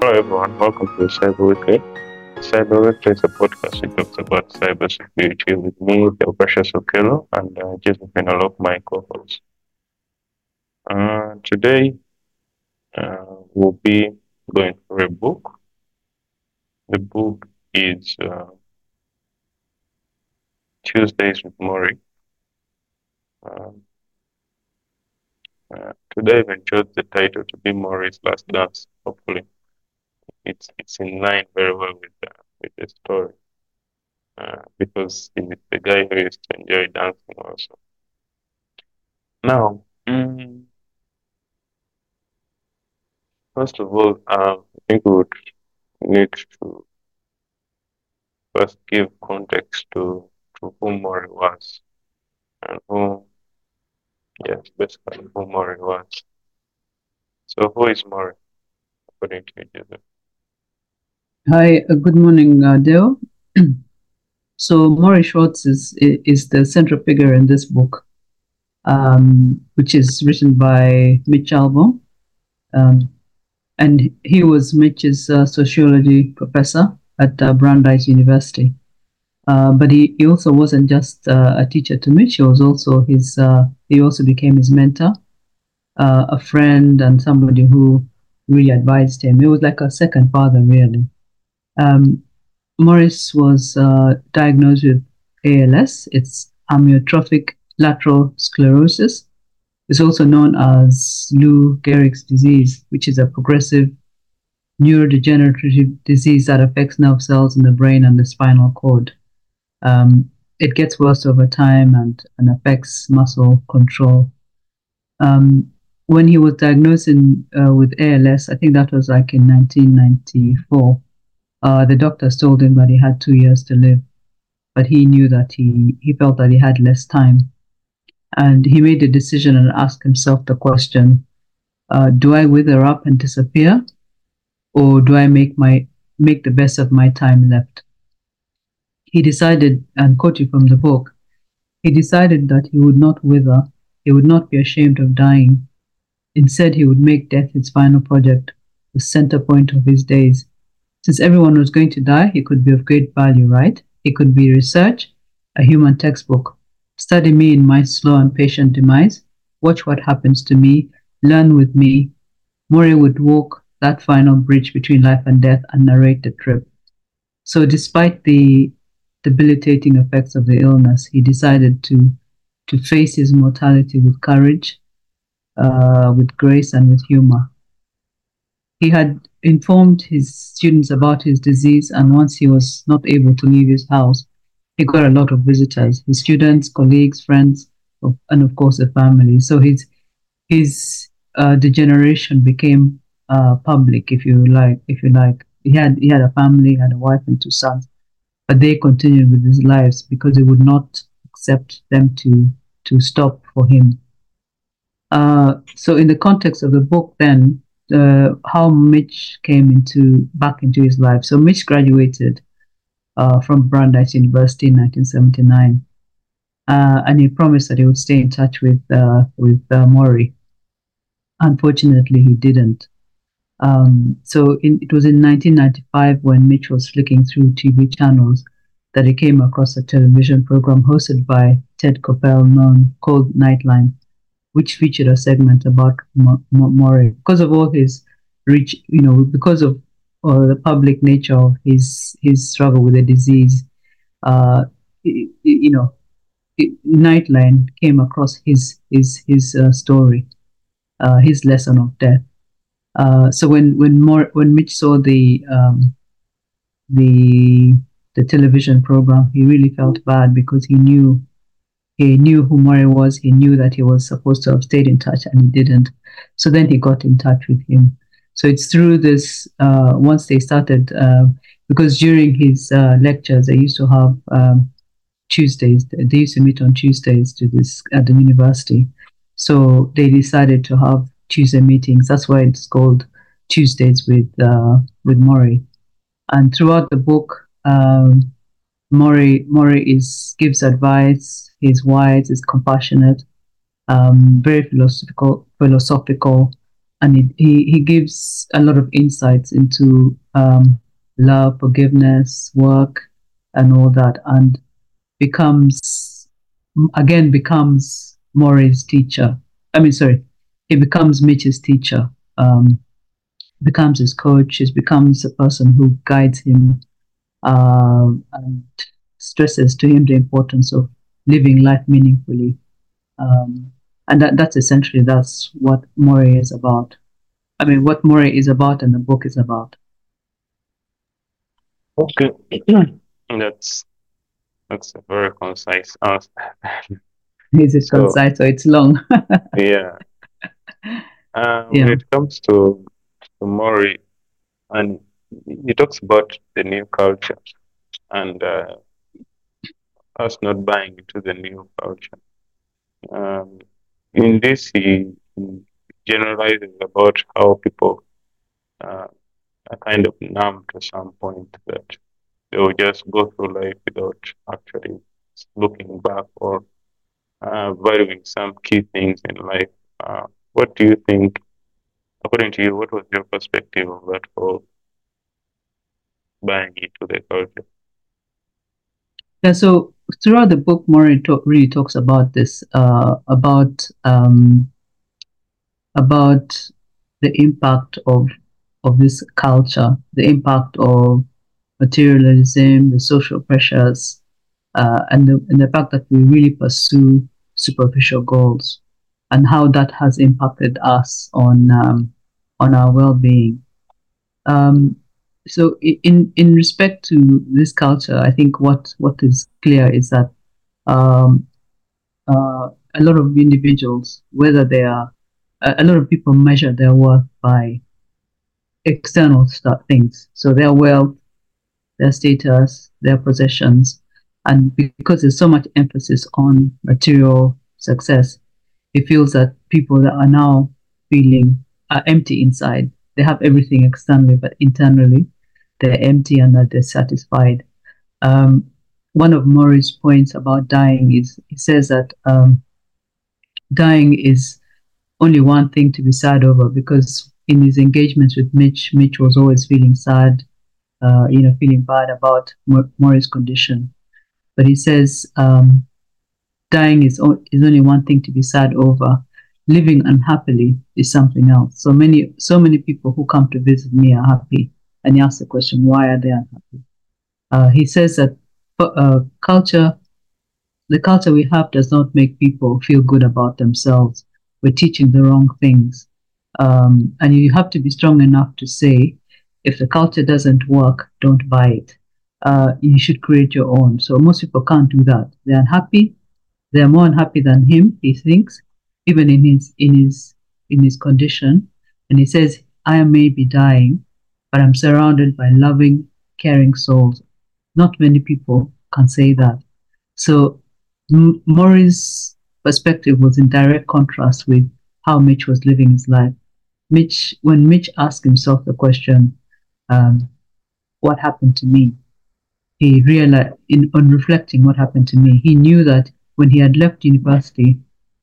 Hello everyone, welcome to Cyber Weekly. Cyber Weekly is a podcast that talks about cybersecurity with me, the Precious Okelo, and Josephine Alok, my co-host. Today, we'll be going for a book. The book is Tuesdays with Maury. Um, Today, I've enjoyed the title to be Maury's Last Dance. Hopefully, it's in line very well with the story. Because he's the guy who used to enjoy dancing also. Now, first of all, I think we would need to first give context to who Maury was and basically who Maury was. So, who is Maury, according to you, Joseph? Hi, good morning, Dale. So Maury Schwartz is the central figure in this book, which is written by Mitch Albom, and he was Mitch's sociology professor at Brandeis University. But he also wasn't just a teacher to Mitch; he was also he also became his mentor, a friend, and somebody who really advised him. He was like a second father, really. Morris was diagnosed with ALS. It's amyotrophic lateral sclerosis. It's also known as Lou Gehrig's disease, which is a progressive neurodegenerative disease that affects nerve cells in the brain and the spinal cord. It gets worse over time and affects muscle control. When he was diagnosed with ALS, I think that was like in 1994. The doctors told him that he had 2 years to live, but he knew that he felt that he had less time. And he made a decision and asked himself the question, do I wither up and disappear? Or do I make the best of my time left? He decided, and quoting from the book, he decided that he would not wither, he would not be ashamed of dying. Instead, he would make death his final project, the center point of his days. Since everyone was going to die, he could be of great value, right? He could be research, a human textbook. Study me in my slow and patient demise. Watch what happens to me. Learn with me. Maury would walk that final bridge between life and death and narrate the trip. So despite the debilitating effects of the illness, he decided to face his mortality with courage, with grace, and with humor. He had informed his students about his disease, and once he was not able to leave his house, he got a lot of visitors, his students, colleagues, friends, and of course, the family. So his degeneration became public, if you like. He had a family, he had a wife and 2 sons, but they continued with his lives because he would not accept them to stop for him. So in the context of the book, then, how Mitch came back into his life. So Mitch graduated from Brandeis University in 1979, and he promised that he would stay in touch with Maury. Unfortunately, he didn't. It was in 1995 when Mitch was flicking through TV channels that he came across a television program hosted by Ted Koppel called Nightline, which featured a segment about Maury. Because of all his reach, because of the public nature of his struggle with the disease, Nightline came across his story, his lesson of death. So when Mitch saw the television program, he really felt bad because he knew who Maury was. He knew that he was supposed to have stayed in touch, and he didn't. So then he got in touch with him. So it's through this, once they started, because during his lectures, they used to have Tuesdays. They used to meet on Tuesdays at the university. So they decided to have Tuesday meetings. That's why it's called Tuesdays with Maury. And throughout the book, Maury gives advice. He's wise, he's compassionate, very philosophical, and he gives a lot of insights into love, forgiveness, work, and all that, and becomes becomes Maury's teacher. I mean, sorry, he becomes Mitch's teacher. Becomes his coach. He becomes the person who guides him and stresses to him the importance of living life meaningfully. Um, and that's essentially that's what Maury is about. I mean, what Maury is about and the book is about. Okay. That's that's a very concise answer. Is it So concise or it's long? yeah, when Yeah. it comes to Mori, and he talks about the new culture and us not buying into the new culture. Um, in this, he generalizes about how people uh, are kind of numb to some point that they will just go through life without actually looking back or valuing some key things in life. What do you think, according to you, what was your perspective of that whole buying into the culture? Yeah. So throughout the book, Maury really talks about this, about the impact of this culture, the impact of materialism, the social pressures, and the fact that we really pursue superficial goals, and how that has impacted us on our well-being. Um, so in respect to this culture, I think what is clear is that um, a lot of individuals, whether they are a lot of people measure their worth by external things. So their wealth, their status, their possessions. And because there's so much emphasis on material success, it feels that people that are now feeling are empty inside. They have everything externally, but internally they're empty and they're dissatisfied. Um, One of Maury's points about dying is he says that dying is only one thing to be sad over, because in his engagements with Mitch, Mitch was always feeling sad, feeling bad about Maury's condition. But he says dying is only one thing to be sad over. Living unhappily is something else. So many people who come to visit me are happy, and he asks the question, why are they unhappy? He says that culture, the culture we have, does not make people feel good about themselves. We're teaching the wrong things, and you have to be strong enough to say, if the culture doesn't work, don't buy it. You should create your own. So most people can't do that. They're unhappy. They're more unhappy than him, he thinks, even in his condition. And he says, I may be dying, but I'm surrounded by loving, caring souls. Not many people can say that. So Maury's perspective was in direct contrast with how Mitch was living his life. When Mitch asked himself the question, um, what happened to me? He realized, on reflecting what happened to me, he knew that when he had left university,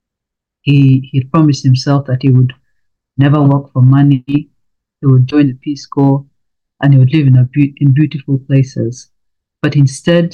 he promised himself that he would never work for money. He would join the Peace Corps, and he would live in beautiful places. But instead,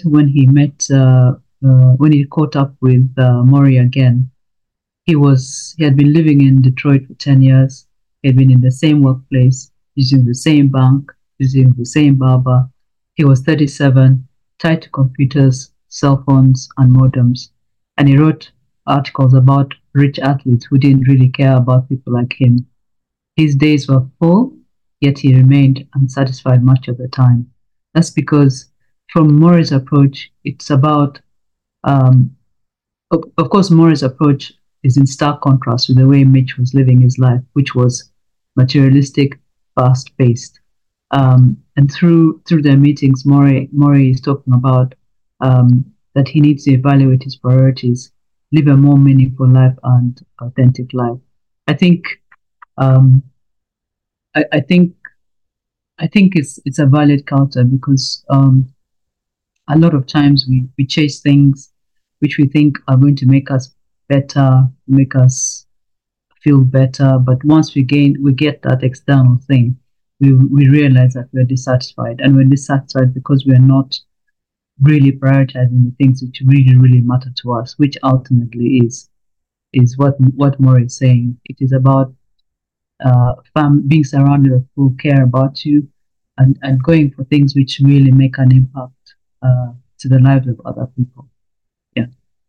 when he caught up with Maury again, he had been living in Detroit for 10 years. He had been in the same workplace, using the same bank, using the same barber. He was 37, tied to computers, cell phones, and modems. And he wrote articles about rich athletes who didn't really care about people like him. His days were full, yet he remained unsatisfied much of the time. That's because, from Maury's approach, it's about, um, of course, Maury's approach is in stark contrast with the way Mitch was living his life, which was materialistic, fast paced. And through their meetings, Maury is talking about that he needs to evaluate his priorities, live a more meaningful life and authentic life. I think um, I think it's a valid counter, because a lot of times we chase things which we think are going to make us better, make us feel better. But once we get that external thing, we realize that we're dissatisfied, and we're dissatisfied because we're not really prioritizing the things which really, really matter to us, which ultimately is what Maury is saying. It is about being surrounded with people who care about you, and going for things which really make an impact to the lives of other people. Yeah.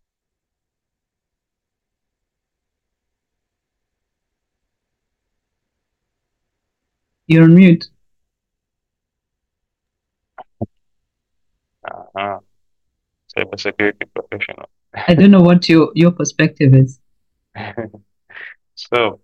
You're on mute. Uh-huh. Cybersecurity professional. I don't know what your perspective is. So,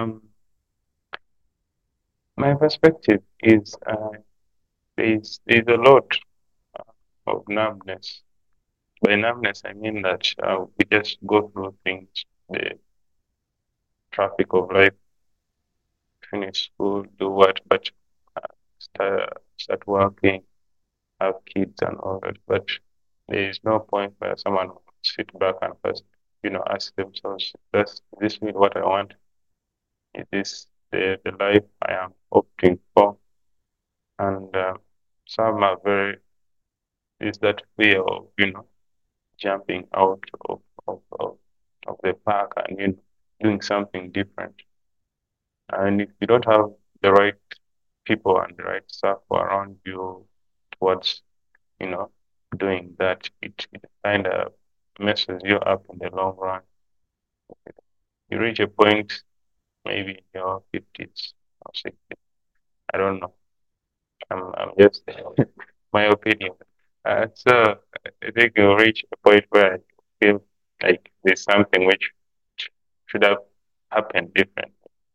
my perspective is there's a lot of numbness. By numbness, I mean that we just go through things, the traffic of life, finish school, do what, but start working, have kids and all that. But there is no point where someone will sit back and first, ask themselves, does this mean what I want? Is this the life I am opting for? And some are is that fear of, jumping out of the park and, doing something different. And if you don't have the right people and the right stuff around you towards, you know, doing that, it kind of messes you up in the long run. You reach a point, maybe in your 50s or 60s. I don't know. I'm just my opinion. So I think you'll reach a point where you feel like there's something which should have happened different.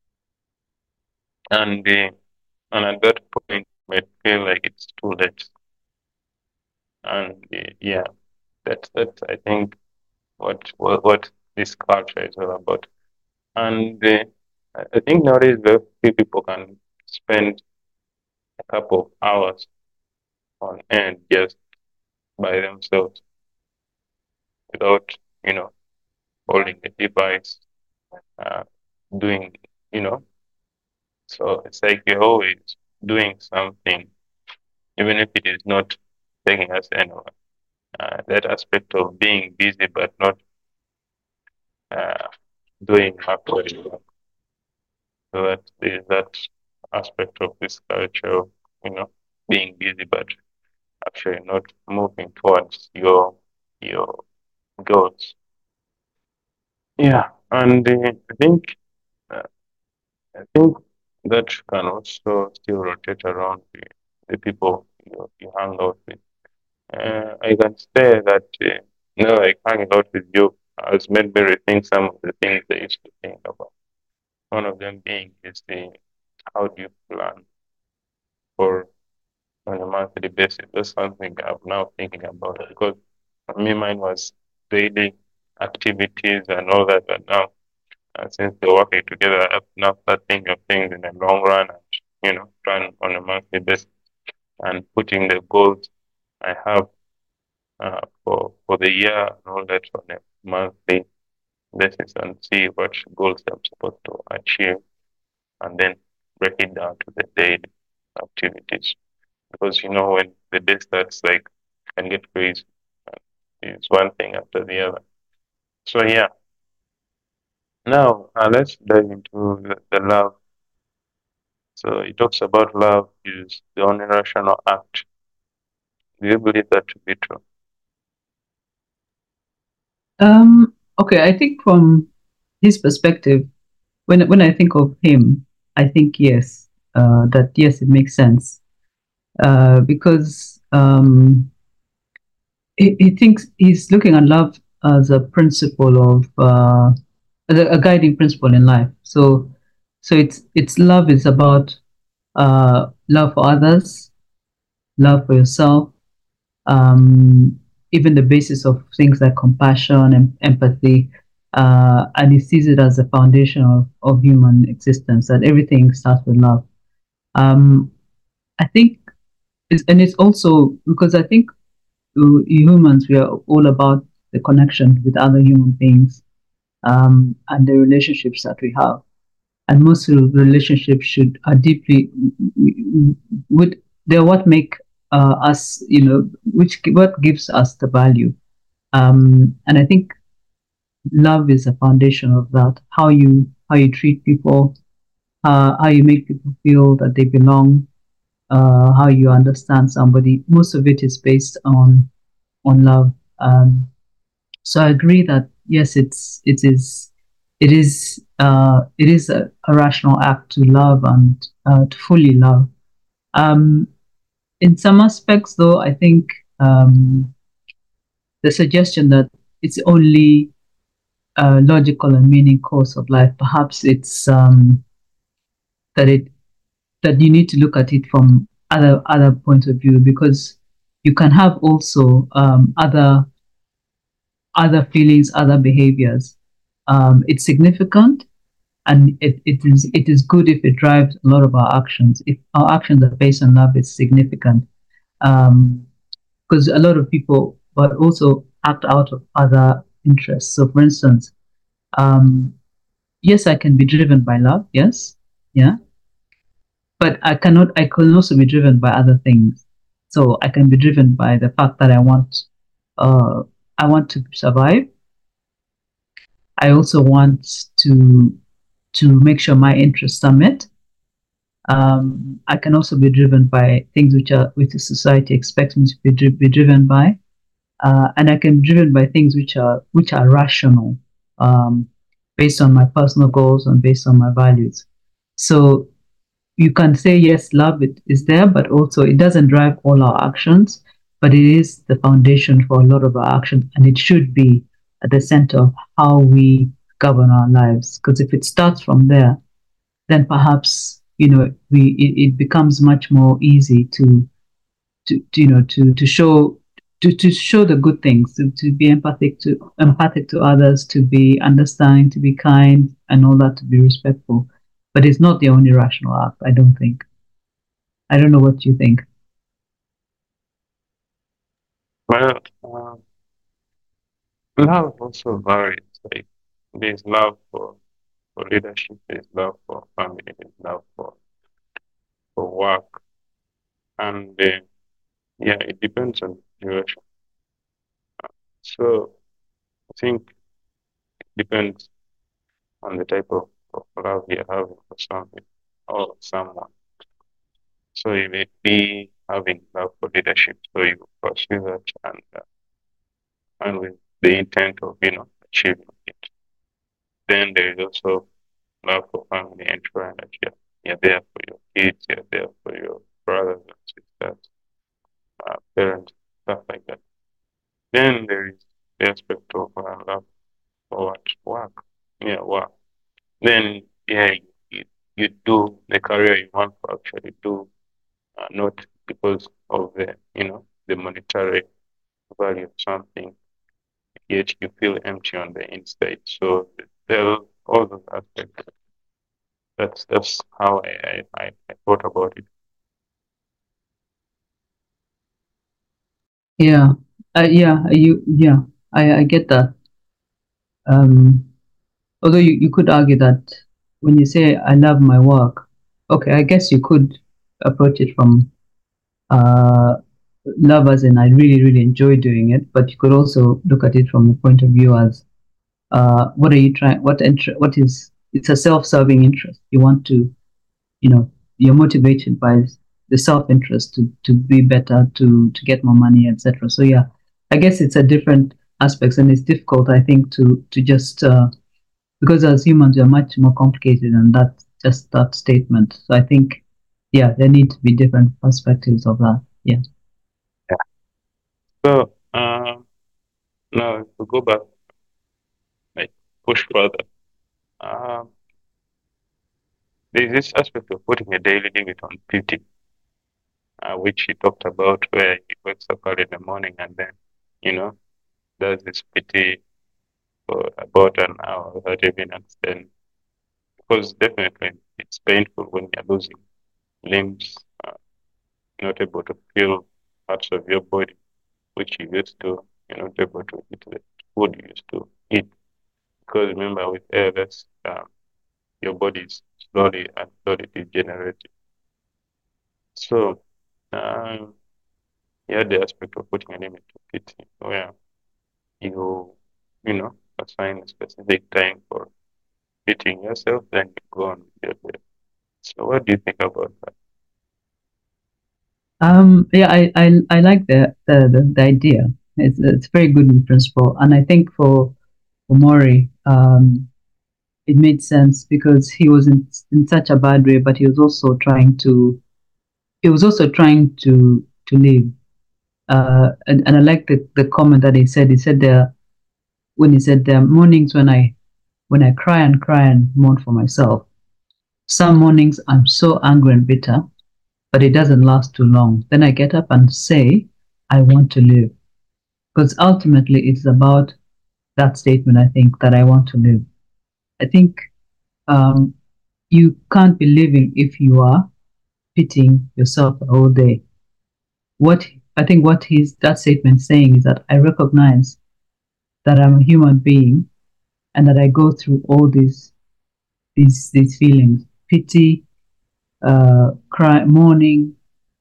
And at that point, you might feel like it's too late. And yeah, that's I think what this culture is all about. And I think nowadays very few people can spend a couple of hours on end just by themselves without, you know, holding a device, uh, doing, you know. So it's like you're always doing something, even if it is not taking us anywhere. That aspect of being busy but not uh, doing actually work. So that there's that aspect of this culture of, being busy but actually not moving towards your goals. Yeah, and uh, I think that can also still rotate around the people you hang out with. I can say that no, like hanging out with you has made me rethink some of the things I used to think about. One of them being is the how do you plan for on a monthly basis? That's something I'm now thinking about because for me mine was daily activities and all that, but now since we're working together, I have now start thinking of things in the long run and plan on a monthly basis and putting the goals I have for the year and all that on a monthly basis and see what goals I'm supposed to achieve and then break it down to the daily activities. Because when the day starts, like can get crazy. It's one thing after the other. So yeah. Now let's dive into the love. So it talks about love is the only rational act. Do you believe that to be true? Okay, I think from his perspective, when I think of him, I think yes, that yes, it makes sense. Because he thinks he's looking at love as a principle of as a guiding principle in life. So it's love is about love for others, love for yourself, um, even the basis of things like compassion and empathy. And he sees it as the foundation of human existence, that everything starts with love. Um, I think, and it's also because I think humans, we are all about the connection with other human beings. and the relationships that we have. And most relationships should are deeply would they're what make us, which what gives us the value. And I think love is a foundation of that. How you treat people, how you make people feel that they belong, how you understand somebody. Most of it is based on love. So I agree that yes, it is a rational act to love and to fully love. Um, in some aspects, though, I think the suggestion that it's only a logical and meaning course of life, perhaps it's that it that you need to look at it from other points of view, because you can have also other feelings, other behaviors. It's significant, and it is good if it drives a lot of our actions. If our actions are based on love, it's significant. Because a lot of people, but also act out of other interests. So, for instance, um, yes, I can be driven by love. Yes, yeah, but I cannot. I can also be driven by other things. So I can be driven by the fact that uh, I want to survive. I also want to make sure my interests are met. I can also be driven by things which the society expects me to be driven by, and I can be driven by things which are rational, um, based on my personal goals and based on my values. So you can say yes, love is there, but also it doesn't drive all our actions, but it is the foundation for a lot of our actions, and it should be at the center of how we govern our lives. Because if it starts from there, then perhaps it becomes much more easy to show the good things, to be empathic to others, to be understanding, to be kind, and all that, to be respectful. But it's not the only rational act, I don't think. I don't know what you think. Well, love also varies. Like there's love for leadership, there's love for family, there's love for work, and yeah, it depends on the situation. So I think it depends on the type of love you're having for something or someone. So you may be having love for leadership, so you pursue that and with the intent of achieving it. Then there is also love for family, ensuring that you're there for your kids, you're there for your brothers and sisters, parents, stuff like that. Then there is the aspect of love for what work, yeah, work. Then yeah, you do the career you want to actually do, not because of the monetary value of something, yet you feel empty on the inside. So there are all those aspects. That's how I thought about it. Yeah, yeah, I get that. Um, Although you could argue that when you say I love my work, okay, I guess you could approach it from uh, love as in I really, really enjoy doing it, but you could also look at it from the point of view as what are you trying, what is, it's a self-serving interest. You want to, you're motivated by the self-interest to be better, to get more money, etc. So yeah, I guess it's a different aspects, and it's difficult, I think, to just because as humans we are much more complicated than that, just that statement. So I think, yeah, there need to be different perspectives of that. Yeah. Yeah. So now if we go back, like push further, um, there's this aspect of putting a daily limit on beauty, which he talked about, where he wakes up early in the morning and then, you know, does this PT for about an hour, 30 minutes. Then, because definitely it's painful when you're losing limbs, not able to feel parts of your body which you used to, not able to eat the food you used to eat. Because remember, with ALS, your body is slowly and slowly degenerating. So, um, you had the aspect of putting a limit to PT, where you, you know, assign a specific time for fitting yourself, then you go on with your day. So, what do you think about that? Yeah, I like the idea. It's very good in principle, and I think for Maury, it made sense because he was in such a bad way, but he was also trying to live. And I like the comment that he said. He said there when he said there are mornings when I cry and cry and mourn for myself. Some mornings I'm so angry and bitter, but it doesn't last too long. Then I get up and say, I want to live. Because ultimately it's about that statement, I think, that I want to live. I think um, you can't be living if you are pitying yourself the whole day. What I think what he's that statement saying is that I recognize that I'm a human being and that I go through all these feelings, pity, cry, mourning,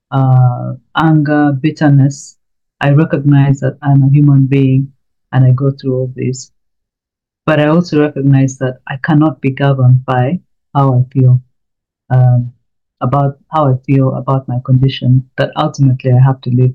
anger, bitterness. I recognize that I'm a human being and I go through all this. But I also recognize that I cannot be governed by how I feel um, about how I feel about my condition. That ultimately I have to live.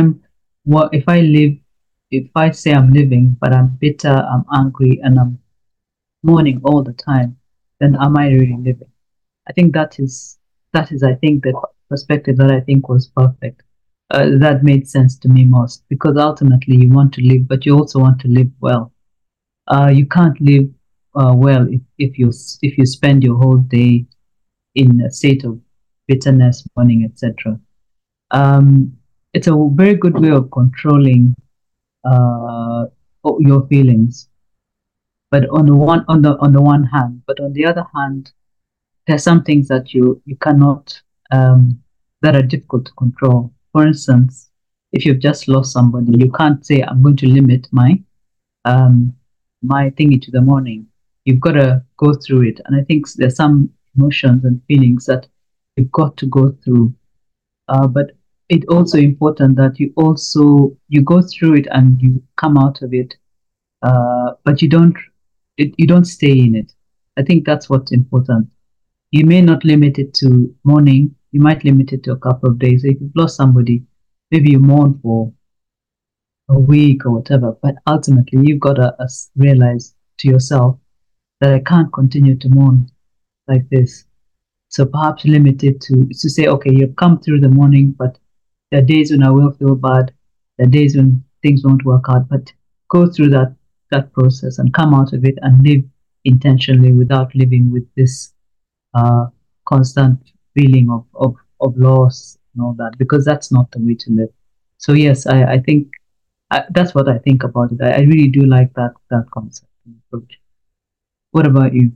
If I live, if I say I'm living, but I'm bitter, I'm angry, and I'm mourning all the time, then am I really living? I think that is I think the perspective that I think was perfect. That made sense to me most because ultimately you want to live, but you also want to live well. You can't live well if you spend your whole day in a state of bitterness, mourning, etc. Um, it's a very good way of controlling uh, your feelings. But on the one hand, but on the other hand, there are some things that you cannot that are difficult to control. For instance, if you've just lost somebody, you can't say I'm going to limit um, my thingy to the morning. You've got to go through it, and I think there's some emotions and feelings that you've got to go through. But it's also important that you go through it and you come out of it, but you don't stay in it. I think that's what's important. You may not limit it to morning. You might limit it to a couple of days. If you've lost somebody, maybe you mourn for a week or whatever. But ultimately, you've got to realize to yourself that I can't continue to mourn like this. So perhaps limit it to say, okay, you've come through the morning, but there are days when I will feel bad. There are days when things won't work out. But go through that process and come out of it and live intentionally without living with this uh, constant feeling of loss and all that, because that's not the way to live. So yes, I think that's what I think about it. I really do like that concept and approach. What about you?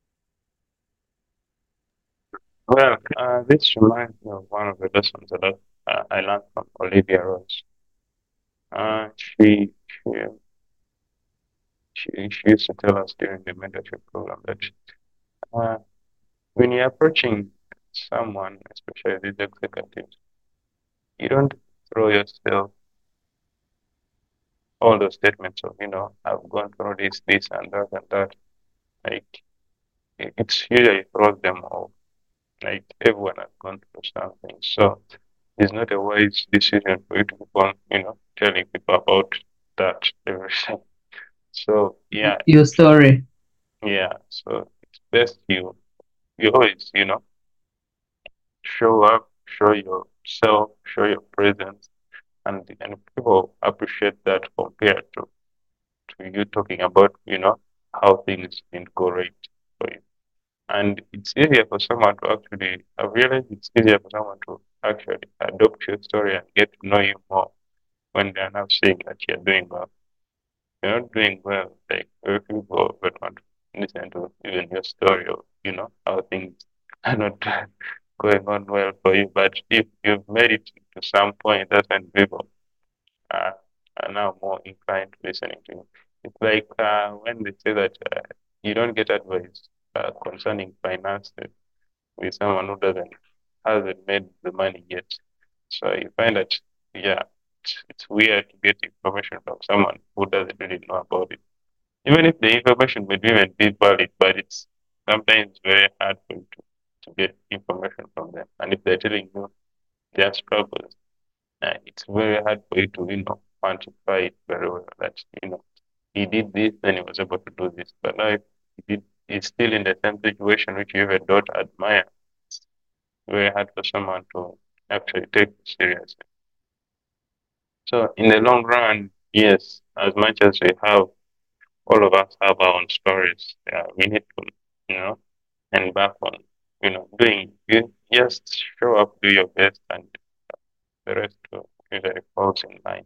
Well, this reminds me of one of the lessons that I learned from Olivia Rose. She used to tell us during the mentorship program that uh, when you're approaching someone, especially these executives, you don't throw yourself all those statements of, I've gone through this, and that, and that. Like, it's usually throws them off. Like, everyone has gone through something. So, it's not a wise decision for you to keep on, telling people about that everything. So, yeah, Your story. yeah. So, it's best you always, show up, show yourself, show your presence, and people appreciate that compared to you talking about, how things didn't go right for you. And it's easier for someone to actually, I realize it's easier for someone to actually adopt your story and get to know you more when they're not saying that you're doing well. You're not doing well, like very few people would want to listen to even your story or, how things are not going on well for you. But if you've made it to some point, that's when people are, are now more inclined to listening to you. It's like when they say that you don't get advice concerning finances with someone who doesn't hasn't made the money yet. So you find that yeah, it's weird to get information from someone who doesn't really know about it. Even if the information may even be valid, but it's sometimes very hard for you to get information from them. And if they're telling you their struggles, it's very hard for you to, quantify it very well that, he did this, then he was able to do this. But now if he's still in the same situation which you even don't admire, it's very hard for someone to actually take it seriously. So in the long run, yes, as much as we have, all of us have our own stories. Yeah, we need to, you know, and back on, doing, you just show up, do your best, and the rest will usually falls in line.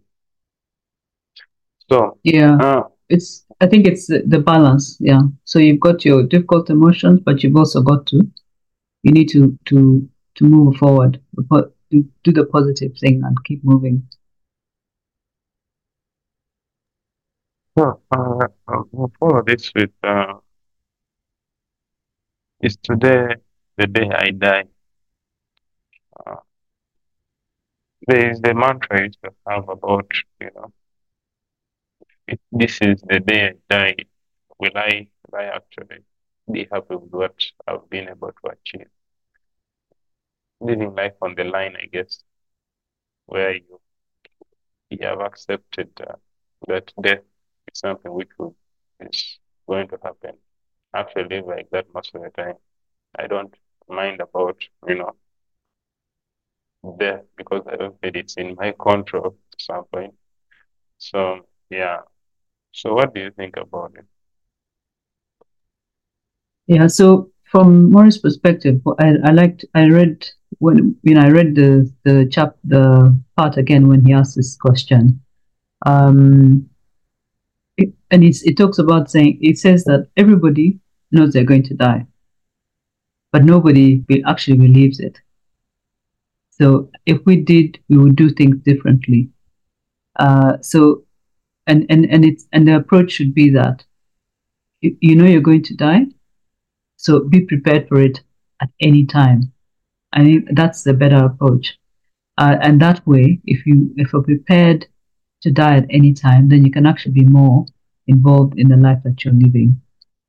So, Yeah, uh, I think it's the balance. Yeah. So you've got your difficult emotions, but you've also got to, you need to move forward, do the positive thing and keep moving. we'll follow this with, is today the day I die? Uh, there is the mantra I used to have about, if this is the day I die, will I actually be happy with what I've been able to achieve? Living life on the line, I guess, where you have accepted that death is something is going to happen. I actually live like that most of the time. I don't mind about, death because I don't feel it's in my control at some point. So, yeah. So, what do you think about it? Yeah. So from Morris' perspective, I read when I read the part again when he asked this question. Um, and it talks about saying it says that everybody knows they're going to die, but nobody actually believes it. So if we did, we would do things differently. So and the approach should be that you know you're going to die, so be prepared for it at any time. I think that's the better approach. And that way, if you're prepared to die at any time, then you can actually be more involved in the life that you're living.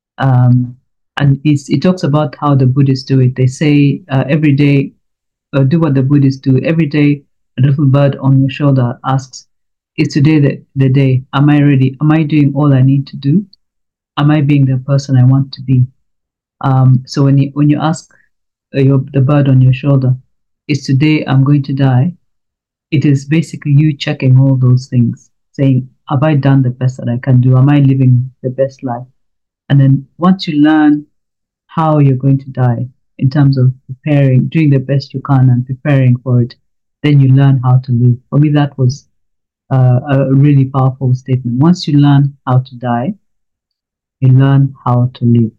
And it talks about how the Buddhists do it. They say every day, do what the Buddhists do. Every day, a little bird on your shoulder asks, "Is today the day? Am I ready? Am I doing all I need to do? Am I being the person I want to be?" So when you ask the bird on your shoulder, "Is today I'm going to die?" It is basically you checking all those things, saying, "Have I done the best that I can do? Am I living the best life?" And then once you learn how you're going to die in terms of preparing, doing the best you can and preparing for it, then you learn how to live. For me, that was a really powerful statement. Once you learn how to die, you learn how to live.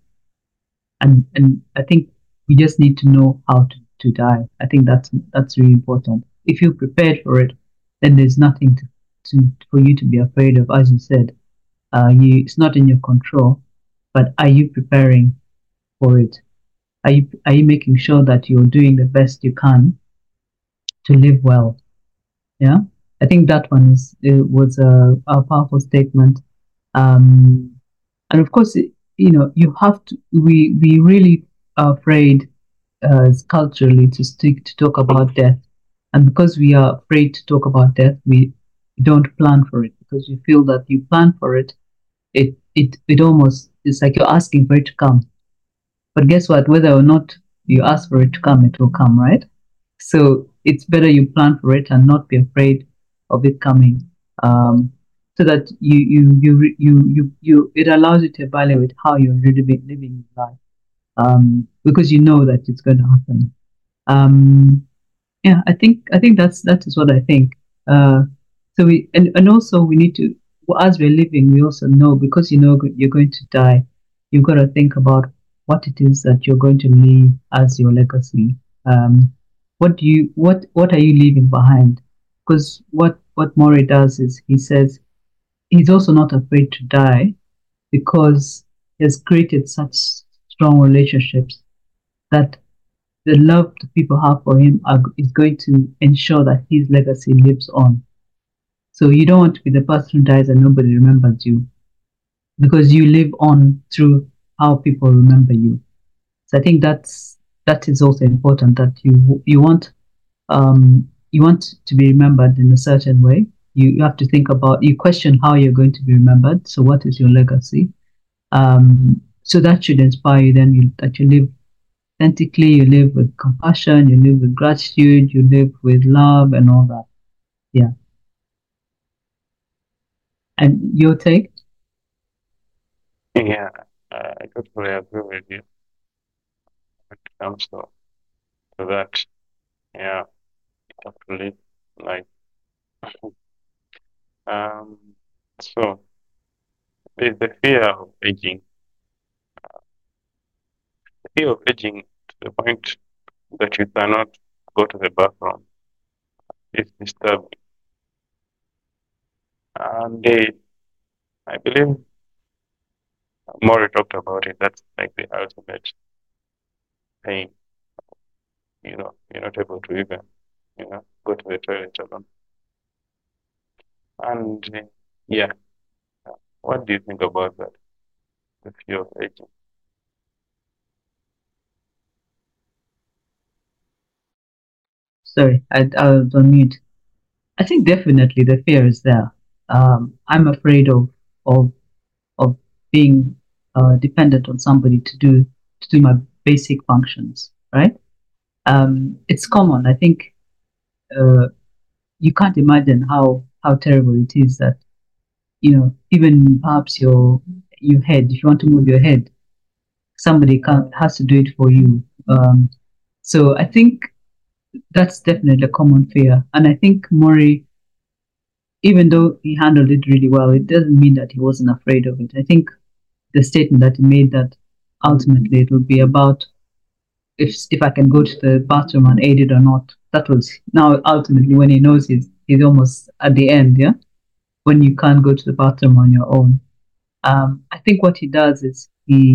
And I think we just need to know how to die. I think that's really important. If you're prepared for it, then there's nothing for you to be afraid of. As you said, it's not in your control, but are you preparing for it? Are you making sure that you're doing the best you can to live well? Yeah, I think that one was a powerful statement. Um, and of course, you have to. We really are afraid culturally to talk about death, and because we are afraid to talk about death, we don't plan for it because we feel that you plan for it, it almost it's like you're asking for it to come. But guess what? Whether or not you ask for it to come, it will come, right? So it's better you plan for it and not be afraid of it coming. So that it allows you to evaluate how you're really living your life. Because you know that it's going to happen. Um, yeah, I think that is what I think. Uh, so and also we need to, well, as we're living, we also know, because you know you're going to die, you've got to think about what it is that you're going to leave as your legacy. What are you leaving behind? Because what Maury does is he says he's also not afraid to die because he has created such strong relationships that the love that people have for him is going to ensure that his legacy lives on. So you don't want to be the person who dies and nobody remembers you because you live on through how people remember you. So I think that is also important that you want to be remembered in a certain way. You have to think about you question how you're going to be remembered. So what is your legacy? So that should inspire you. Then that you live authentically, you live with compassion, you live with gratitude, you live with love, and all that. Yeah. And your take? Yeah, I totally agree with you when it comes to that. Yeah, totally. Like, um, so there's the fear of aging, the fear of aging to the point that you cannot go to the bathroom. It's disturbing. And I believe Maury talked about it. That's like the ultimate pain. You're not able to even, go to the toilet alone. And yeah, what do you think about that? The fear of aging. Sorry, I was on mute. I think definitely the fear is there. I'm afraid of of being dependent on somebody to do my basic functions, right? It's common. I think you can't imagine how terrible it is that even perhaps your head, if you want to move your head, somebody can has to do it for you. So I think that's definitely a common fear, and I think Maury, even though he handled it really well, it doesn't mean that he wasn't afraid of it. I think the statement that he made that ultimately it will be about if I can go to the bathroom unaided or not. That was now ultimately when he knows he's almost at the end, yeah. When you can't go to the bathroom on your own, I think what he does is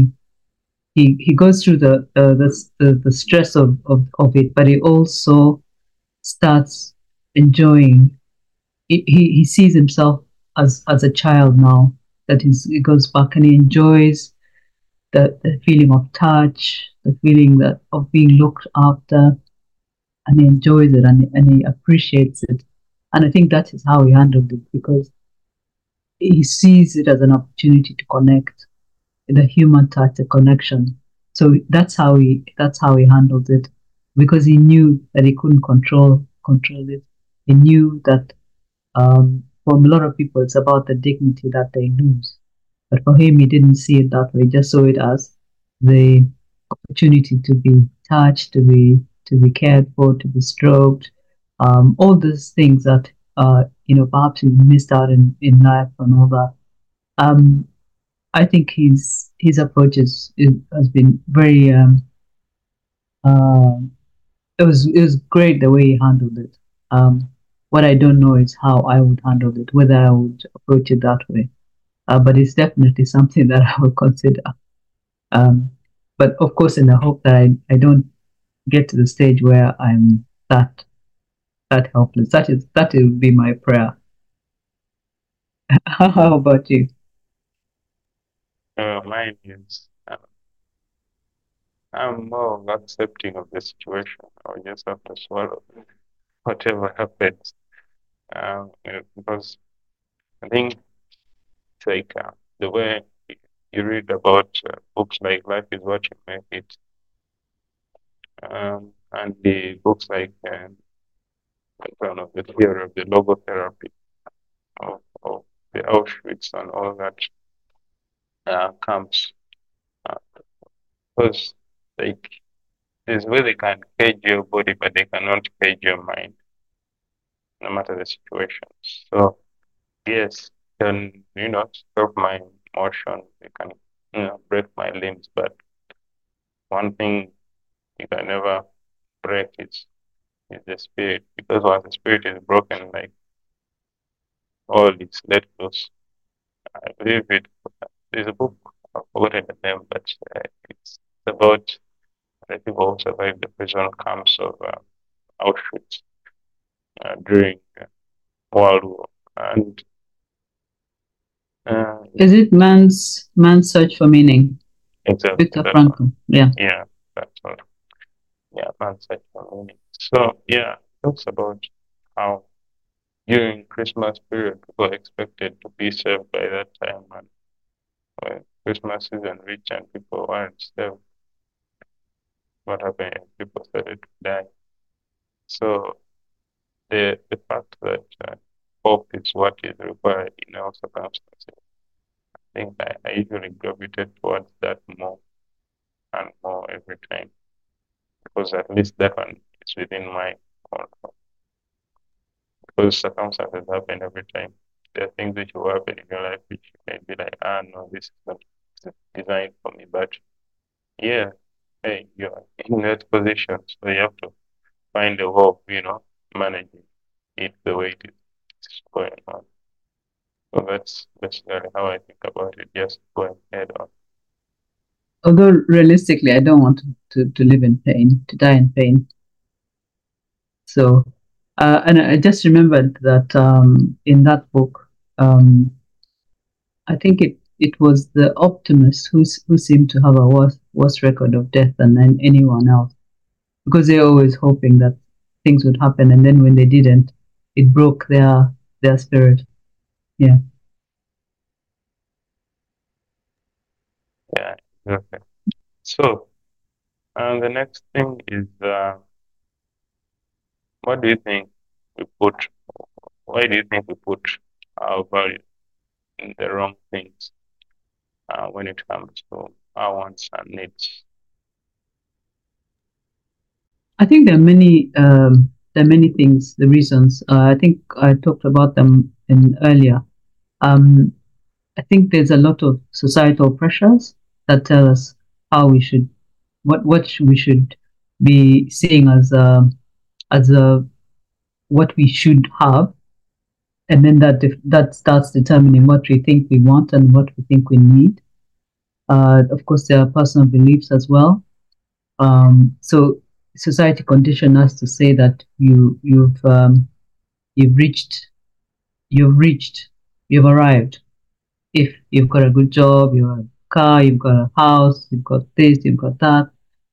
he goes through the stress of it, but he also starts enjoying. He sees himself as a child now. He goes back and he enjoys the feeling of touch, the feeling that of being looked after, and he enjoys it and he appreciates it. And I think that is how he handled it because he sees it as an opportunity to connect, the human touch, the connection. So that's how he handled it because he knew that he couldn't control it. He knew that for a lot of people it's about the dignity that they lose. But for him, he didn't see it that way. He just saw it as the opportunity to be touched, to be cared for, to be stroked, all those things that perhaps he missed out in life and all that. Um, I think his approach has been very um, it was great the way he handled it. What I don't know is how I would handle it, whether I would approach it that way. But it's definitely something that I will consider. Um, but of course, in the hope that I don't get to the stage where I'm that helpless. That would be my prayer. How about you? Mine is, I'm more of accepting of the situation. I just have to swallow whatever happens. Because I think it's like the way you read about books like Life is What You Make It, and the books like I don't know, the theory of the logotherapy of the Auschwitz and all that camps. Uh, because like there's where they can cage your body, but they cannot cage your mind, no matter the situation. So yes, can stop my motion, they can break my limbs, but one thing you can never break is the spirit, because once the spirit is broken, like all is let loose. I believe it. There's a book, I've forgotten the name, but it's about the people who survived the prison camps of Auschwitz during World War. And Is it man's search for meaning? exactly Viktor that one. Frankl. Yeah. Yeah, that's one. Yeah, man's search for meaning. So yeah, it talks about how during Christmas period people expected to be saved by that time, and when Christmas season reached and people weren't saved, what happened? People started to die. So the fact that hope is what is required in our circumstances, I think I usually gravitate towards that more and more every time, because at least that one is within my control. Because circumstances happen every time. There are things which will happen in your life which you may be like, ah, no, this is not designed for me. But yeah, hey, you're in that position, so you have to find a hope, managing it the way it is going on. So that's basically how I think about it, just going head on. Although realistically, I don't want to live in pain, to die in pain. So, and I just remembered that in that book, I think it was the optimists who seemed to have a worse record of death than anyone else, because they're always hoping that things would happen, and then when they didn't, it broke their spirit. Yeah. Yeah, exactly. So, the next thing is, what do you think we put, why do you think we put our value in the wrong things when it comes to our wants and needs? I think there are many things, the reasons. I think I talked about them in earlier. Um, I think there's a lot of societal pressures that tell us how we should, we should be seeing as a what we should have, and then that starts determining what we think we want and what we think we need. Of course, there are personal beliefs as well. So society condition us to say that you've reached, you've reached, you've arrived if you've got a good job, you've got a car, you've got a house, you've got this, you've got that.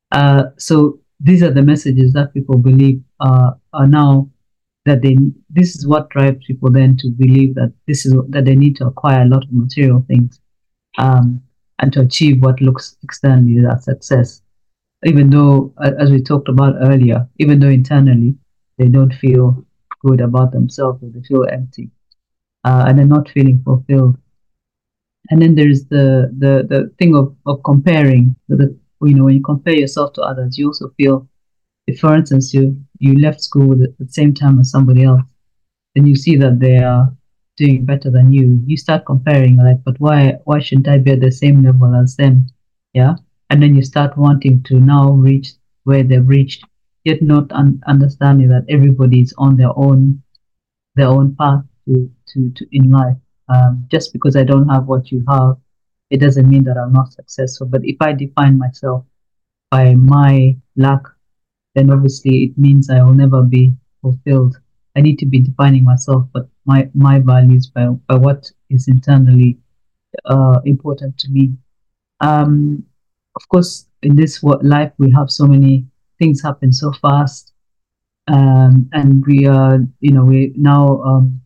So these are the messages that people believe are now that they. This is what drives people then to believe that this is that they need to acquire a lot of material things, um, and to achieve what looks externally as success. Even though, as we talked about earlier, even though internally they don't feel good about themselves or they feel empty, and they're not feeling fulfilled. And then there's the thing of comparing. When you compare yourself to others, you also feel, if for instance you left school at the same time as somebody else, and you see that they are doing better than you start comparing, like, but why shouldn't I be at the same level as them? Yeah. And then you start wanting to now reach where they've reached, yet not understanding that everybody's on their own path to in life. Just because I don't have what you have, it doesn't mean that I'm not successful. But if I define myself by my lack, then obviously it means I will never be fulfilled. I need to be defining myself, but my values by what is internally important to me. Um, of course, in this life, we have so many things happen so fast, and we are, we now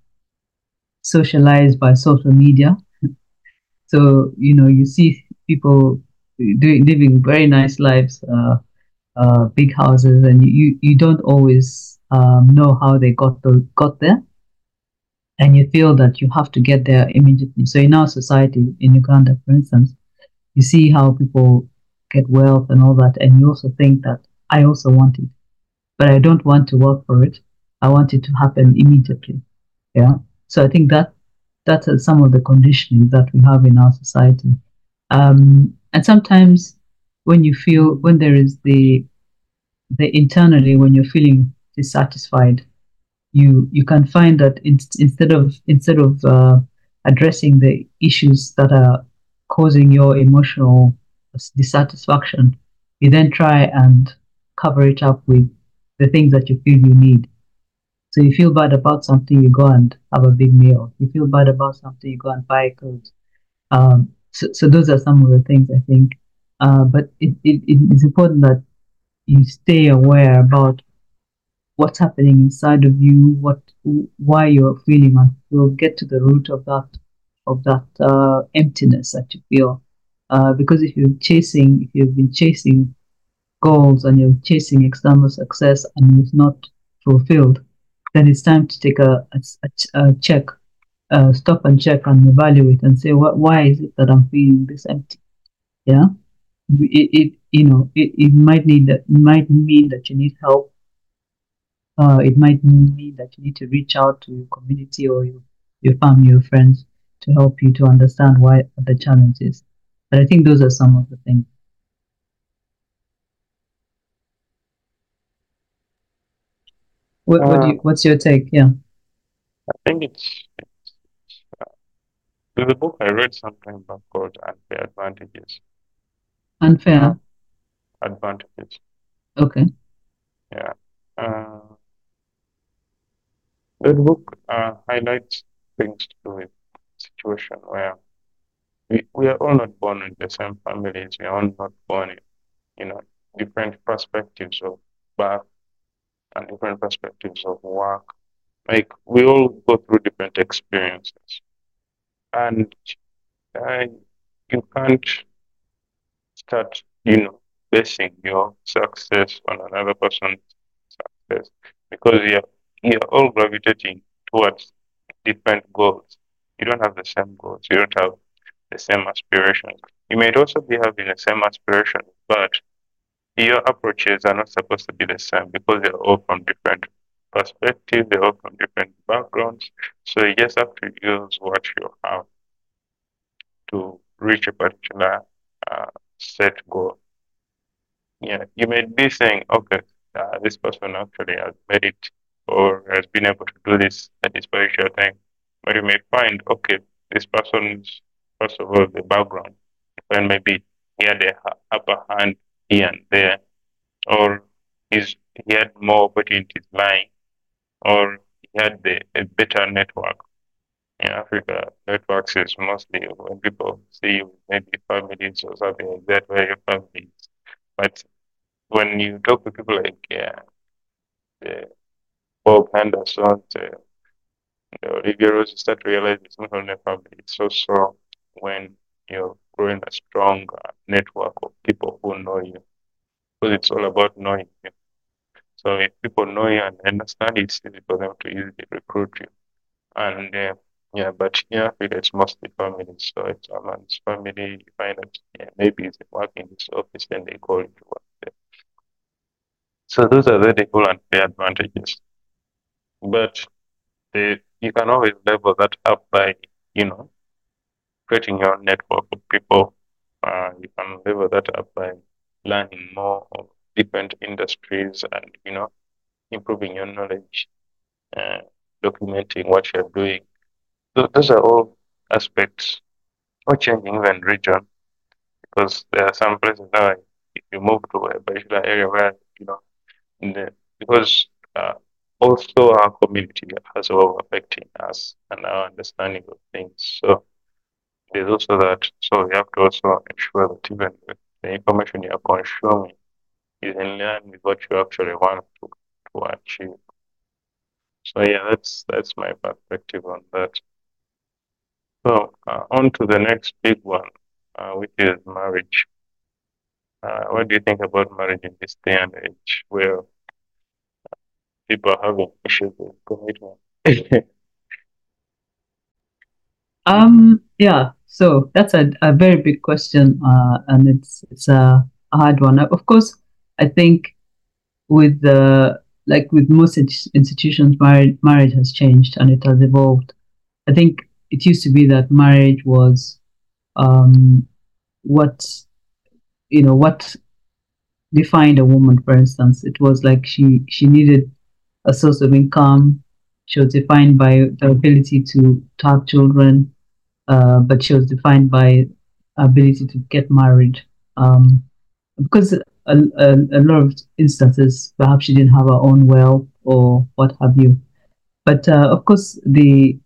socialized by social media. So, you see people living very nice lives, big houses, and you don't always know how they got there, and you feel that you have to get there immediately. So in our society, in Uganda, for instance, you see how people get wealth and all that, and you also think that I also want it, but I don't want to work for it. I want it to happen immediately. Yeah. So I think that's some of the conditioning that we have in our society. And sometimes when there is the internally, when you're feeling dissatisfied, you can find that instead of addressing the issues that are causing your emotional dissatisfaction, you then try and cover it up with the things that you feel you need. So you feel bad about something, you go and have a big meal. You feel bad about something, you go and buy clothes. So those are some of the things I think. But it is important that you stay aware about what's happening inside of you, why you're feeling unfulfilled. Get to the root of that emptiness that you feel. Because if you've been chasing goals and you're chasing external success and it's not fulfilled, then it's time to take a check, stop and check and evaluate and say, why is it that I'm feeling this empty? Yeah, it might mean that you need help. It might mean that you need to reach out to your community or your family or friends to help you to understand why the challenge is. But I think those are some of the things. What's your take? Yeah. I think there's a book I read sometime back called Unfair Advantages. Unfair Advantages. Okay. Yeah. That book highlights things to do with situation where we are all not born in the same families. We are all not born in, different perspectives of birth and different perspectives of work. Like we all go through different experiences, and uh, you can't start, basing your success on another person's success because you're all gravitating towards different goals. You don't have the same goals. You don't have the same aspirations. You might also be having the same aspirations, but your approaches are not supposed to be the same because they're all from different perspectives, they're all from different backgrounds. So you just have to use what you have to reach a particular set goal. Yeah, you may be saying, okay, this person actually has made it or has been able to do this at this particular time. But you may find, okay, this person's, first of all, the background, and maybe he had the upper hand here and there, or he had more opportunities lying, or he had a better network. In Africa, networks is mostly when people see you, maybe families or something like that, where your family is. But when you talk to people like the Bob Henderson, the Olivia Rose, you start to realize it's not only a family, it's also when you're growing a strong network of people who know you. Because it's all about knowing you. So if people know you and understand, it's easy for them to easily recruit you. And yeah, but here it's mostly family. So it's a man's family. You find that maybe he's working in this office and they call you to work there. So those are the cool and fair advantages. But you can always level that up by, creating your network of people. You can level that up by learning more of different industries and, improving your knowledge, uh, documenting what you're doing. Those are all aspects or changing even region because there are some places now if you move to a particular area where, because also our community has a lot of affecting us and our understanding of things. So there's also that. So you have to also ensure that even with the information you're consuming is in line with what you actually want to achieve. So yeah, that's my perspective on that. So on to the next big one, which is marriage. What do you think about marriage in this day and age where people are having issues with commitment? Yeah, so that's a very big question, and it's a hard one. Of course, I think with the like with most institutions, marriage has changed and it has evolved. I think it used to be that marriage was um, what what defined a woman. For instance, it was like she needed a source of income. She was defined by the ability to have children. but she was defined by ability to get married. Because a lot of instances, perhaps she didn't have her own wealth or what have you. But of course, the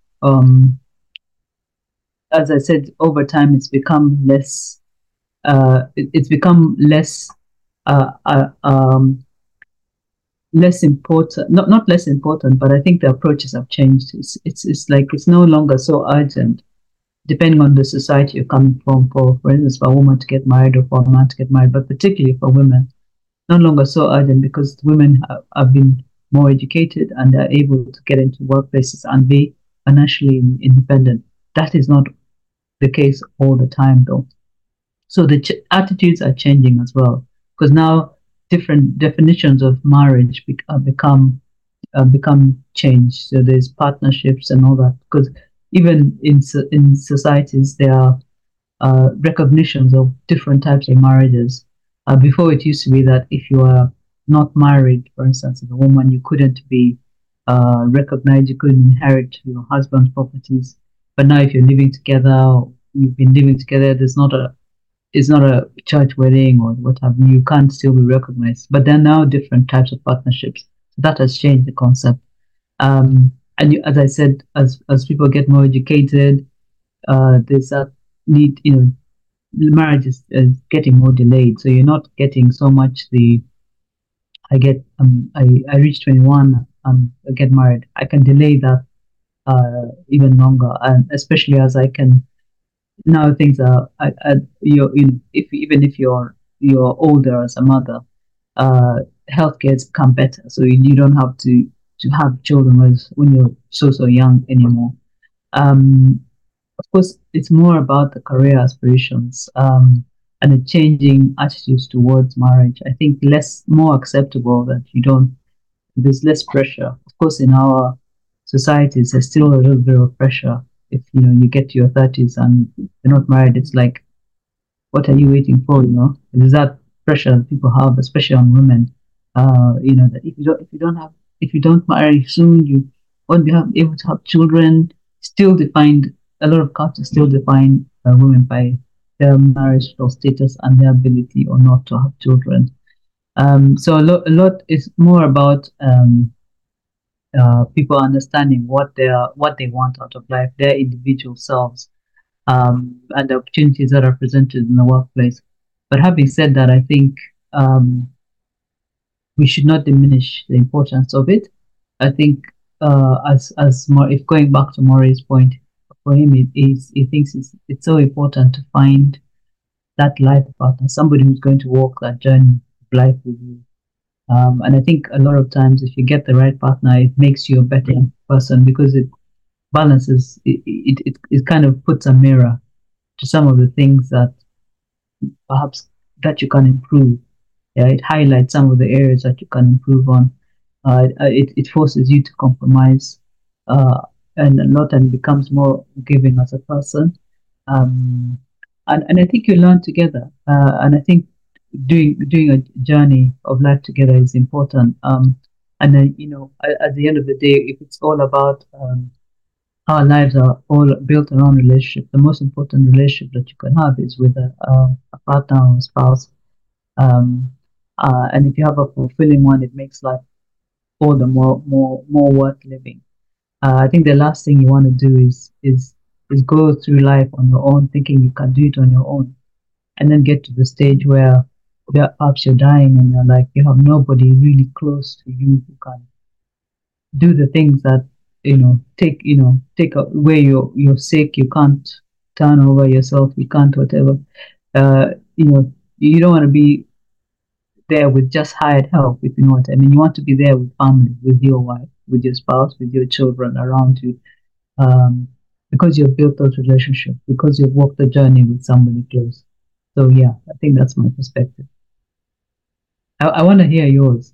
as I said, over time it's become less. It's become uh, uh, um, less important. Not less important, but I think the approaches have changed. It's like it's no longer so urgent, depending on the society you're coming from. For instance, for a woman to get married or for a man to get married, but particularly for women, no longer so urgent because women have been more educated and are able to get into workplaces and be financially independent. That is not the case all the time, though. So the attitudes are changing as well because now different definitions of marriage become changed. So there's partnerships and all that because even in societies there are recognitions of different types of marriages. Before it used to be that if you are not married, for instance, as a woman, you couldn't be recognized, you couldn't inherit your husband's properties. But now, if you're living together, you've been living together, it's not a church wedding or what have you. You can't still be recognized. But there are now different types of partnerships. So that has changed the concept. And as I said, as people get more educated, there's that need, marriage is getting more delayed. So you're not getting so much I reach 21, I get married. I can delay that even longer, and especially as I can now things are if even if you're older as a mother, uh, healthcare has become better, so you don't have to have children when you're so young anymore. Um, of course, it's more about the career aspirations and the changing attitudes towards marriage. I think more acceptable that you don't. There's less pressure. Of course, in our societies, there's still a little bit of pressure. If you get to your 30s and you're not married, it's like, what are you waiting for? There's that pressure that people have, especially on women. That if you don't marry soon, you won't be able to have children. Still defined, a lot of cultures still define women by their marital status and their ability or not to have children. So a lot is more about people understanding what they want out of life, their individual selves, and the opportunities that are presented in the workplace. But having said that, I think um, we should not diminish the importance of it. I think as more, if going back to Maury's point, for him he thinks it's so important to find that life partner, somebody who's going to walk that journey of life with you. And I think a lot of times, if you get the right partner, it makes you a better person because it balances, it kind of puts a mirror to some of the things that perhaps that you can improve. Yeah, it highlights some of the areas that you can improve on. It forces you to compromise, uh, and a lot, and becomes more giving as a person. Um, and I think you learn together. And I think doing a journey of life together is important. And then at the end of the day, if it's all about our lives are all built around relationship, the most important relationship that you can have is with a partner or a spouse. Um, and if you have a fulfilling one, it makes life all the more worth living. I think the last thing you want to do is go through life on your own, thinking you can do it on your own, and then get to the stage where perhaps you're dying and you're like you have nobody really close to you who can do the things that take away you're sick, you can't turn over yourself, you can't whatever. uh you don't want to be there with just hired help, if you know what I mean. You want to be there with family, with your wife, with your spouse, with your children around you, um because you've built those relationships, because you've walked the journey with somebody close. So yeah, I think that's my perspective. I want to hear yours.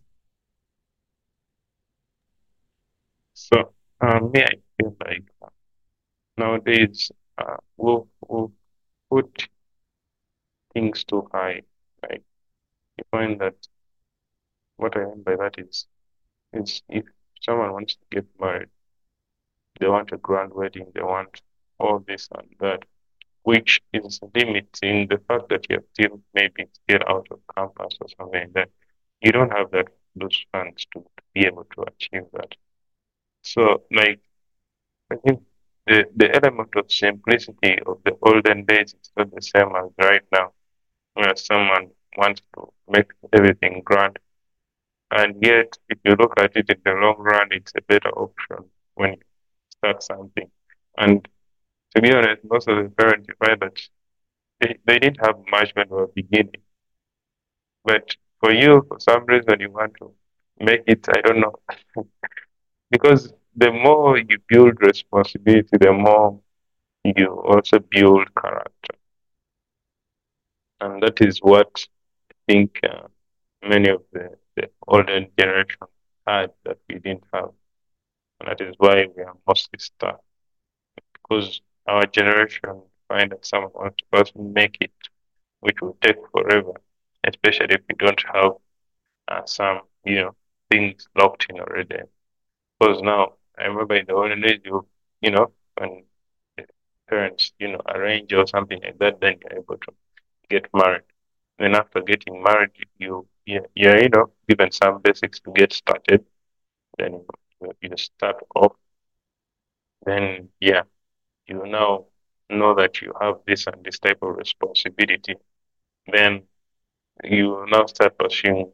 So, me, I feel like nowadays we'll put things too high. Like, you find that what I mean by that is if someone wants to get married, they want a grand wedding, they want all this and that, which is limiting the fact that you're still maybe still out of campus or something like that. You don't have that those funds to be able to achieve that. So like I think the element of simplicity of the olden days is not the same as right now, where someone wants to make everything grand. And yet, if you look at it in the long run, it's a better option when you start something. And to be honest, most of the parents you find that they didn't have much when they were beginning. But for you, for some reason, you want to make it, I don't know, because the more you build responsibility, the more you also build character. And that is what I think many of the older generation had that we didn't have. And that is why we are mostly stuck. Because our generation find that some of us make it, which will take forever, especially if we don't have some, things locked in already. Because now, I remember in the olden days, when the parents, arrange or something like that, then you're able to get married. Then after getting married, you're, given some basics to get started. Then you start off. Then, yeah, you now know that you have this and this type of responsibility. Then you now start pursuing,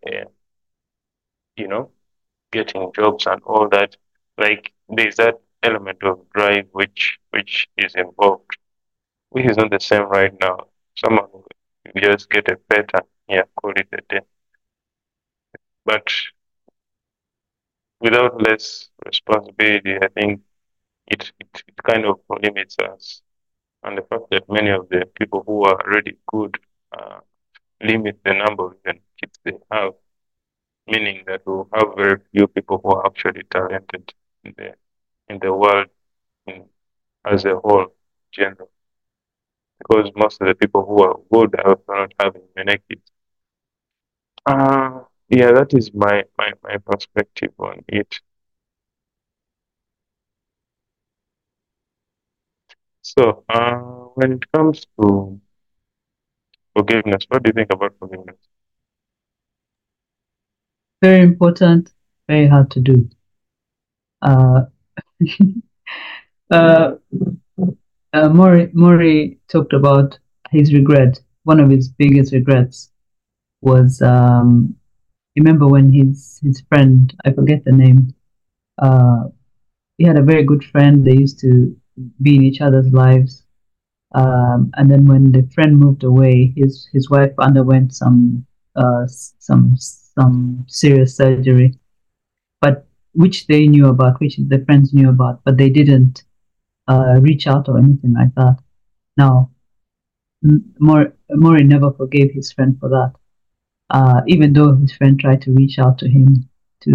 you know, getting jobs and all that. Like there's that element of drive which is involved, which is not the same right now. Someone will just get a pet and yeah, call it a day. But without less responsibility, I think it kind of limits us. And the fact that many of the people who are really good uh, limit the number of even kids they have, meaning that we'll have very few people who are actually talented in the world in, as a whole, general. Because most of the people who are good are also not having many kids. Yeah, that is my perspective on it. So, when it comes to forgiveness, what do you think about forgiveness? Very important, very hard to do. Uh, uh, Mori talked about his regret. One of his biggest regrets was remember when his friend, I forget the name, uh, he had a very good friend. They used to be in each other's lives. And then when the friend moved away, his wife underwent some serious surgery, but which they knew about, which the friends knew about, but they didn't reach out or anything like that. Now, Maury never forgave his friend for that, even though his friend tried to reach out to him to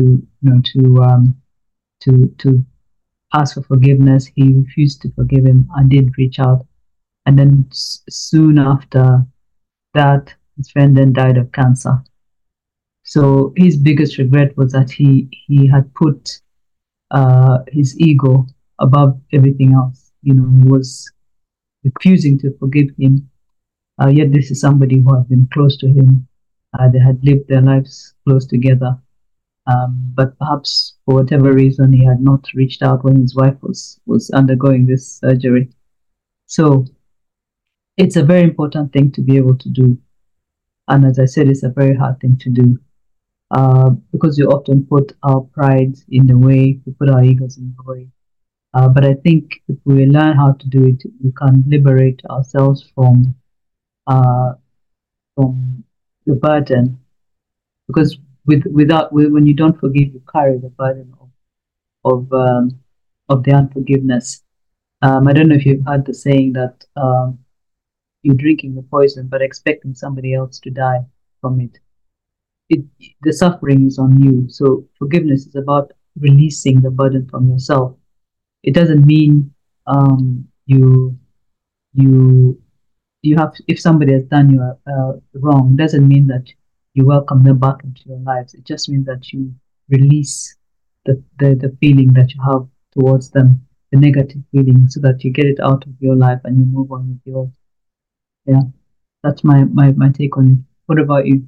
to ask for forgiveness. He refused to forgive him and did reach out. And then soon after that, his friend then died of cancer. So his biggest regret was that he had put his ego above everything else. He was refusing to forgive him. Yet this is somebody who had been close to him. They had lived their lives close together. But perhaps for whatever reason, he had not reached out when his wife was undergoing this surgery. So it's a very important thing to be able to do. And as I said, it's a very hard thing to do because we often put our pride in the way, we put our egos in the way. But I think if we learn how to do it, we can liberate ourselves uh, from the burden. Because when you don't forgive, you carry the burden of um, of the unforgiveness. I don't know if you've heard the saying that you're drinking the poison but expecting somebody else to die from it. it. The suffering is on you. So forgiveness is about releasing the burden from yourself. It doesn't mean you you you have if somebody has done you wrong. It doesn't mean that you welcome them back into your lives. It just means that you release the feeling that you have towards them. the negative feeling so that you get it out of your life and you move on with yours. Yeah, that's my take on it. What about you?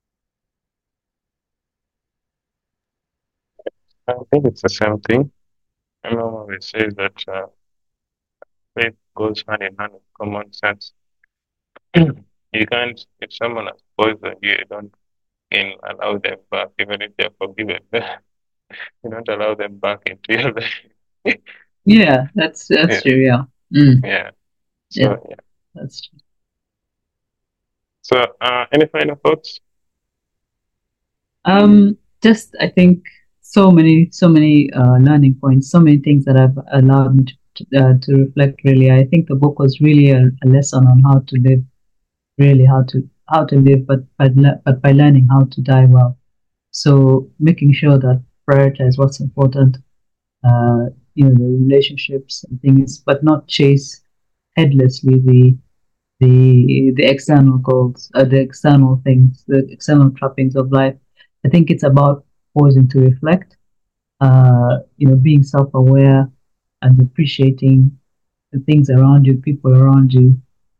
I think it's the same thing. My mom always says that faith goes hand in hand with common sense. You can't, if someone has poisoned you, you don't allow them back, even if they're forgiven. You don't allow them back into your life. Yeah, that's Yeah, true. Yeah, mm, yeah. yeah, So yeah. that's true. So any final thoughts? Just I think so many learning points, so many things that have allowed me to reflect. Really, I think the book was really a lesson on how to live, really how to live, but by learning how to die well. So making sure that prioritize what's important, uh, the relationships and things, but not chase headlessly the external goals, the external things, the external trappings of life. I think it's about pausing to reflect, being self-aware and appreciating the things around you, people around you,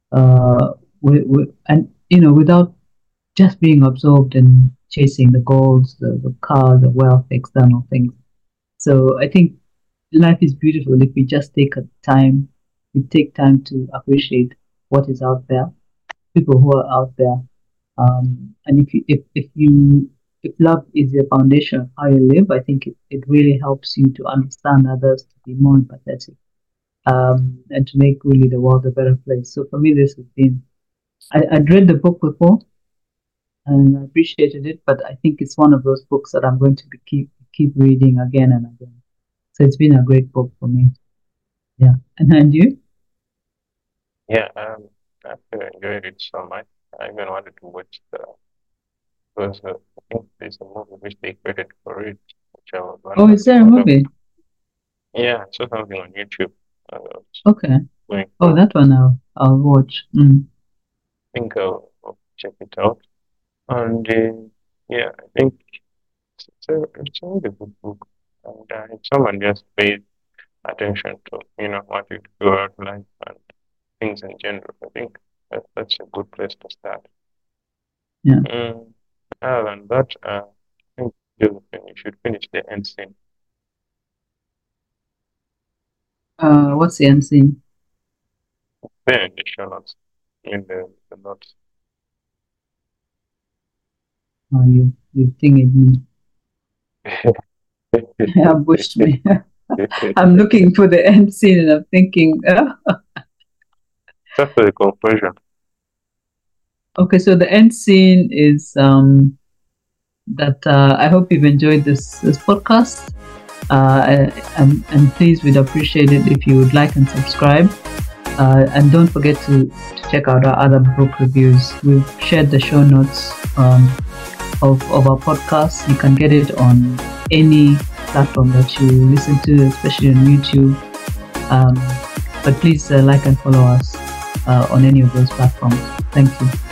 and without just being absorbed in chasing the goals, the car, the wealth, the external things. So I think life is beautiful if we just we take time to appreciate what is out there, people who are out there. And if love is the foundation of how you live, I think it really helps you to understand others, to be more empathetic, and to make really the world a better place. So for me, this has been, I'd read the book before and I appreciated it, but I think it's one of those books that I'm going to keep reading again and again. So it's been a great book for me. Yeah. And you? Yeah, I actually enjoyed it so much. I even wanted to watch the because I think there's a movie which they created for it, which I was Oh, wondering is there a about. movie? Yeah, I saw something on YouTube. I was Okay. going Oh, through. that one I'll watch. Mm. I think I'll check it out. And yeah, I think it's a really good book. And if someone just pays attention to, wanting to go out life and things in general, I think that's a good place to start. Yeah. Mm, other than that, I think you should finish the end scene. What's the end scene? There in the show notes, in the notes. Oh, you thinking me. Ambushed me. I'm looking for the end scene and I'm thinking, That's the conclusion. okay, so the end scene is that I hope you've enjoyed this podcast. And please, we'd appreciate it if you would like and subscribe. And don't forget to check out our other book reviews. We've shared the show notes of our podcast. You can get it on any platform that you listen to, especially on YouTube. But please like and follow us on any of those platforms. Thank you.